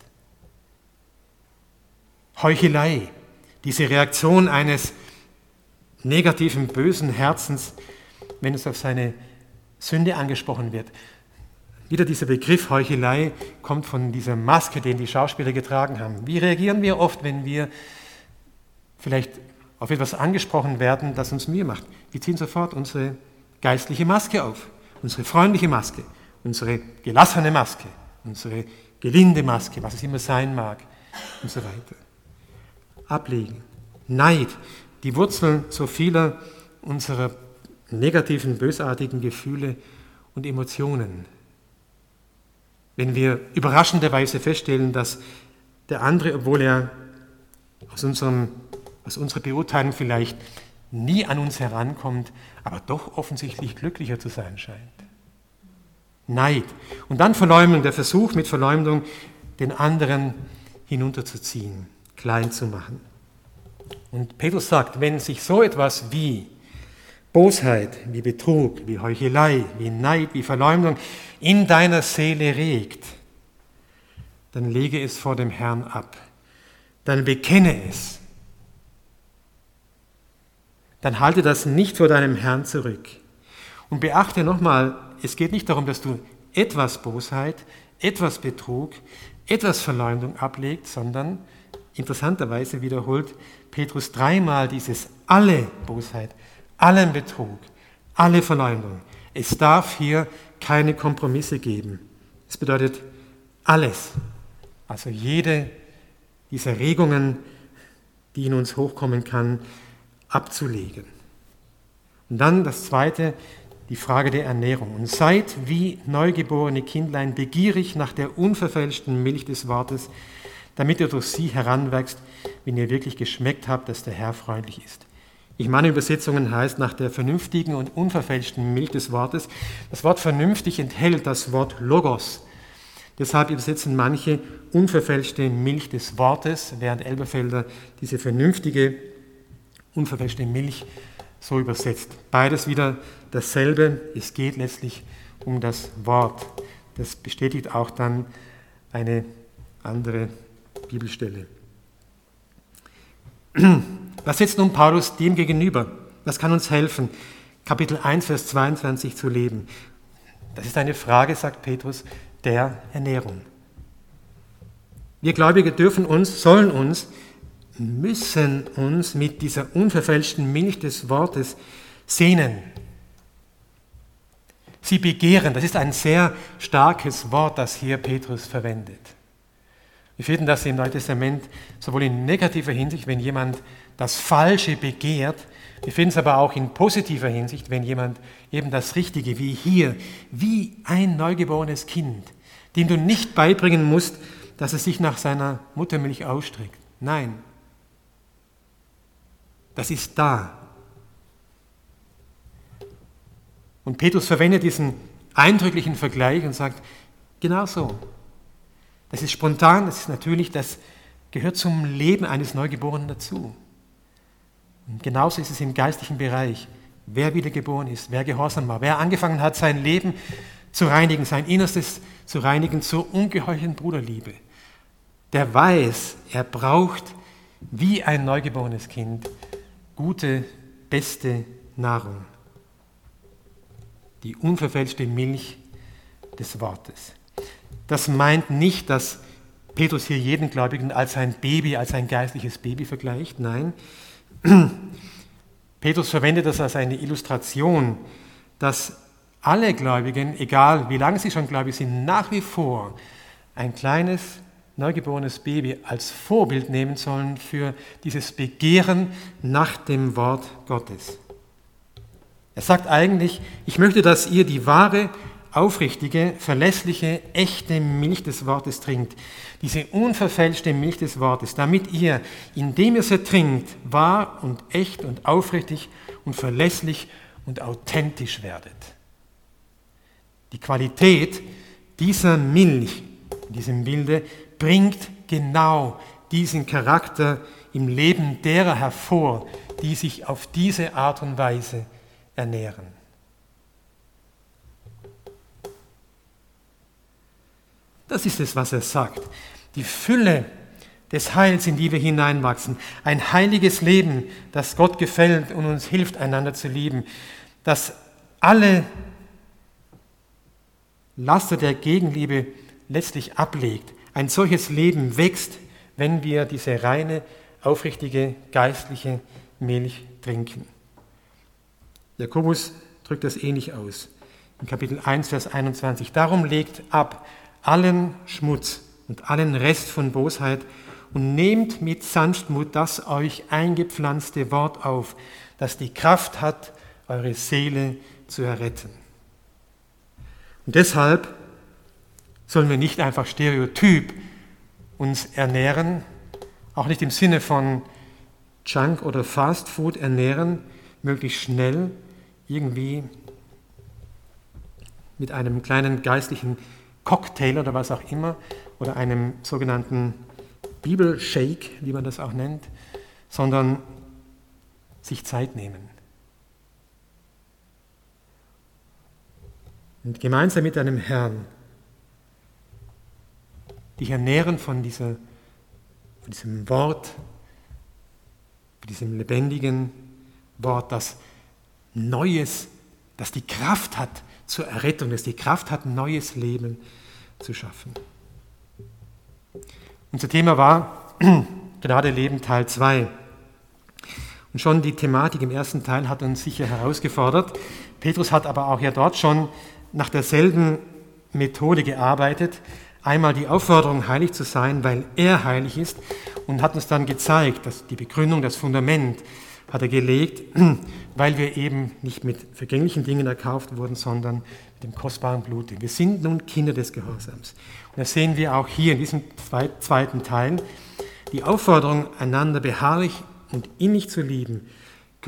Heuchelei, diese Reaktion eines negativen, bösen Herzens, wenn es auf seine Sünde angesprochen wird. Wieder dieser Begriff Heuchelei kommt von dieser Maske, den die Schauspieler getragen haben. Wie reagieren wir oft, wenn wir vielleicht auf etwas angesprochen werden, das uns Mühe macht? Wir ziehen sofort unsere geistliche Maske auf, unsere freundliche Maske, unsere gelassene Maske, unsere gelinde Maske, was es immer sein mag und so weiter. Ablegen. Neid, die Wurzeln so vieler unserer negativen, bösartigen Gefühle und Emotionen. Wenn wir überraschenderweise feststellen, dass der andere, obwohl er aus, unserem, aus unserer Beurteilung vielleicht nie an uns herankommt, aber doch offensichtlich glücklicher zu sein scheint. Neid. Und dann Verleumdung, der Versuch mit Verleumdung, den anderen hinunterzuziehen, klein zu machen. Und Petrus sagt, wenn sich so etwas wie Bosheit, wie Betrug, wie Heuchelei, wie Neid, wie Verleumdung in deiner Seele regt, dann lege es vor dem Herrn ab. Dann bekenne es. Dann halte das nicht vor deinem Herrn zurück. Und beachte nochmal, es geht nicht darum, dass du etwas Bosheit, etwas Betrug, etwas Verleumdung ablegst, sondern interessanterweise wiederholt Petrus dreimal dieses alle Bosheit, allen Betrug, alle Verleumdung. Es darf hier keine Kompromisse geben. Es bedeutet alles, also jede dieser Regungen, die in uns hochkommen kann, abzulegen. Und dann das Zweite, die Frage der Ernährung. Und seid wie neugeborene Kindlein begierig nach der unverfälschten Milch des Wortes, damit ihr durch sie heranwächst, wenn ihr wirklich geschmeckt habt, dass der Herr freundlich ist. In meinen Übersetzungen heißt nach der vernünftigen und unverfälschten Milch des Wortes. Das Wort vernünftig enthält das Wort Logos. Deshalb übersetzen manche unverfälschte Milch des Wortes, während Elberfelder diese vernünftige, unverfälschte Milch so übersetzt. Beides wieder dasselbe, es geht letztlich um das Wort. Das bestätigt auch dann eine andere Bibelstelle. Was setzt nun Paulus dem gegenüber? Was kann uns helfen, Kapitel eins, Vers zweiundzwanzig zu leben? Das ist eine Frage, sagt Petrus, der Ernährung. Wir Gläubige dürfen uns, sollen uns, müssen uns mit dieser unverfälschten Milch des Wortes sehnen. Sie begehren, das ist ein sehr starkes Wort, das hier Petrus verwendet. Wir finden das im Neuen Testament sowohl in negativer Hinsicht, wenn jemand das Falsche begehrt, wir finden es aber auch in positiver Hinsicht, wenn jemand eben das Richtige, wie hier, wie ein neugeborenes Kind, dem du nicht beibringen musst, dass es sich nach seiner Muttermilch ausstreckt. Nein, das ist da. Und Petrus verwendet diesen eindrücklichen Vergleich und sagt, genau so. Das ist spontan, das ist natürlich, das gehört zum Leben eines Neugeborenen dazu. Und genauso ist es im geistlichen Bereich. Wer wiedergeboren ist, wer gehorsam war, wer angefangen hat, sein Leben zu reinigen, sein Innerstes zu reinigen zur ungeheuerlichen Bruderliebe, der weiß, er braucht wie ein neugeborenes Kind gute, beste Nahrung. Die unverfälschte Milch des Wortes. Das meint nicht, dass Petrus hier jeden Gläubigen als ein Baby, als ein geistliches Baby vergleicht. Nein, Petrus verwendet das als eine Illustration, dass alle Gläubigen, egal wie lange sie schon gläubig sind, nach wie vor ein kleines, neugeborenes Baby als Vorbild nehmen sollen für dieses Begehren nach dem Wort Gottes. Er sagt eigentlich, ich möchte, dass ihr die wahre, aufrichtige, verlässliche, echte Milch des Wortes trinkt. Diese unverfälschte Milch des Wortes, damit ihr, indem ihr sie trinkt, wahr und echt und aufrichtig und verlässlich und authentisch werdet. Die Qualität dieser Milch, in diesem Bilde, bringt genau diesen Charakter im Leben derer hervor, die sich auf diese Art und Weise ernähren. Das ist es, was er sagt. Die Fülle des Heils, in die wir hineinwachsen. Ein heiliges Leben, das Gott gefällt und uns hilft, einander zu lieben. Das alle Laster der Gegenliebe letztlich ablegt. Ein solches Leben wächst, wenn wir diese reine, aufrichtige, geistliche Milch trinken. Jakobus drückt das ähnlich aus. In Kapitel eins, Vers einundzwanzig. Darum legt ab allen Schmutz und allen Rest von Bosheit und nehmt mit Sanftmut das euch eingepflanzte Wort auf, das die Kraft hat, eure Seele zu erretten. Und deshalb sollen wir nicht einfach stereotyp uns ernähren, auch nicht im Sinne von Junk oder Fast Food ernähren, möglichst schnell, irgendwie mit einem kleinen geistlichen Cocktail oder was auch immer, oder einem sogenannten Bibelshake, wie man das auch nennt, sondern sich Zeit nehmen. Und gemeinsam mit deinem Herrn dich ernähren von, dieser, von diesem Wort, von diesem lebendigen Wort, das Neues, das die Kraft hat zur Errettung, das die Kraft hat, neues Leben zu schaffen. Unser Thema war Gnade leben Teil zwei. Und schon die Thematik im ersten Teil hat uns sicher herausgefordert. Petrus hat aber auch ja dort schon nach derselben Methode gearbeitet. Einmal die Aufforderung, heilig zu sein, weil er heilig ist, und hat uns dann gezeigt, dass die Begründung, das Fundament hat er gelegt, weil wir eben nicht mit vergänglichen Dingen erkauft wurden, sondern mit dem kostbaren Blute. Wir sind nun Kinder des Gehorsams. Und das sehen wir auch hier in diesem zweiten Teil. Die Aufforderung, einander beharrlich und innig zu lieben,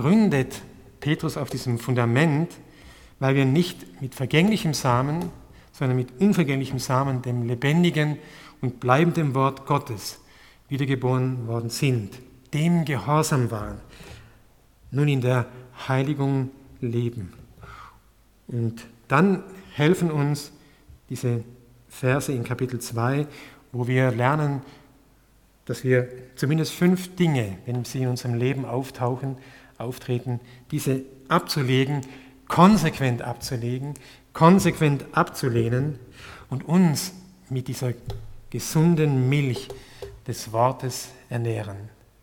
gründet Petrus auf diesem Fundament, weil wir nicht mit vergänglichem Samen, sondern mit unvergänglichem Samen, dem lebendigen und bleibenden Wort Gottes, wiedergeboren worden sind, dem gehorsam waren, nun in der Heiligung leben. Und dann helfen uns diese Verse in Kapitel zwei, wo wir lernen, dass wir zumindest fünf Dinge, wenn sie in unserem Leben auftauchen, auftreten, diese abzulegen, konsequent abzulegen, konsequent abzulehnen und uns mit dieser gesunden Milch des Wortes ernähren,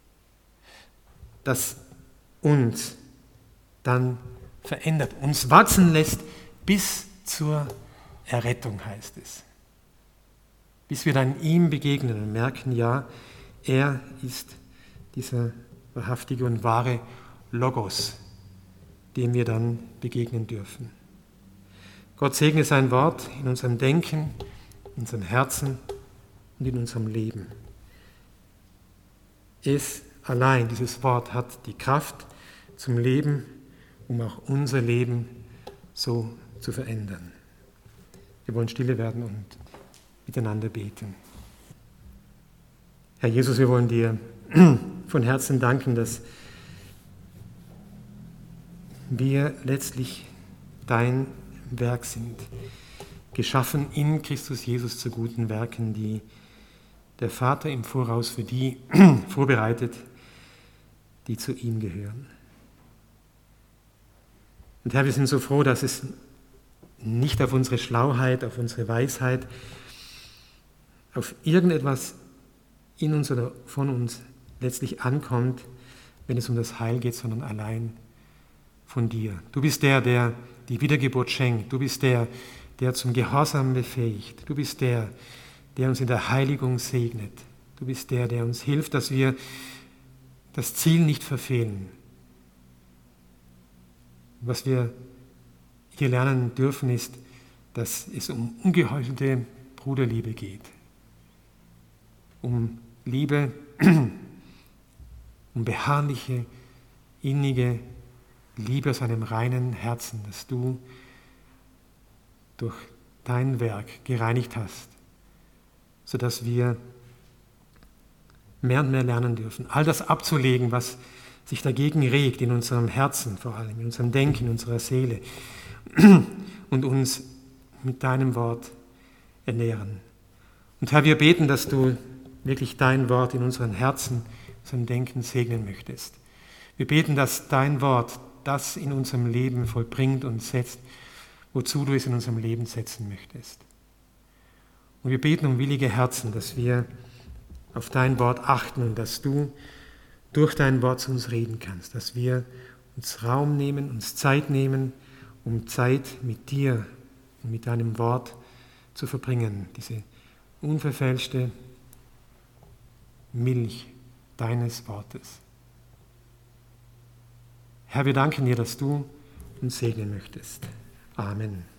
das uns dann verändert, uns wachsen lässt bis zur Errettung, heißt es. Bis wir dann ihm begegnen und merken, ja, er ist dieser wahrhaftige und wahre Logos, dem wir dann begegnen dürfen. Gott segne sein Wort in unserem Denken, in unserem Herzen und in unserem Leben. Es allein, dieses Wort, hat die Kraft zum Leben, um auch unser Leben so zu verändern. Wir wollen stille werden und miteinander beten. Herr Jesus, wir wollen dir von Herzen danken, dass wir letztlich dein Werk sind, geschaffen in Christus Jesus zu guten Werken, die der Vater im Voraus für die vorbereitet, die zu ihm gehören. Und Herr, wir sind so froh, dass es nicht auf unsere Schlauheit, auf unsere Weisheit, auf irgendetwas in uns oder von uns letztlich ankommt, wenn es um das Heil geht, sondern allein von dir. Du bist der, der die Wiedergeburt schenkt. Du bist der, der zum Gehorsam befähigt. Du bist der, der uns in der Heiligung segnet. Du bist der, der uns hilft, dass wir das Ziel nicht verfehlen. Was wir hier lernen dürfen, ist, dass es um ungeheuchelte Bruderliebe geht. Um Liebe, um beharrliche, innige Liebe aus einem reinen Herzen, das du durch dein Werk gereinigt hast, sodass wir mehr und mehr lernen dürfen, all das abzulegen, was sich dagegen regt, in unserem Herzen vor allem, in unserem Denken, in unserer Seele, und uns mit deinem Wort ernähren. Und Herr, wir beten, dass du wirklich dein Wort in unseren Herzen, in unserem Denken segnen möchtest. Wir beten, dass dein Wort das in unserem Leben vollbringt und setzt, wozu du es in unserem Leben setzen möchtest. Und wir beten um willige Herzen, dass wir auf dein Wort achten und dass du durch dein Wort zu uns reden kannst, dass wir uns Raum nehmen, uns Zeit nehmen, um Zeit mit dir und mit deinem Wort zu verbringen, diese unverfälschte Milch deines Wortes. Herr, wir danken dir, dass du uns segnen möchtest. Amen.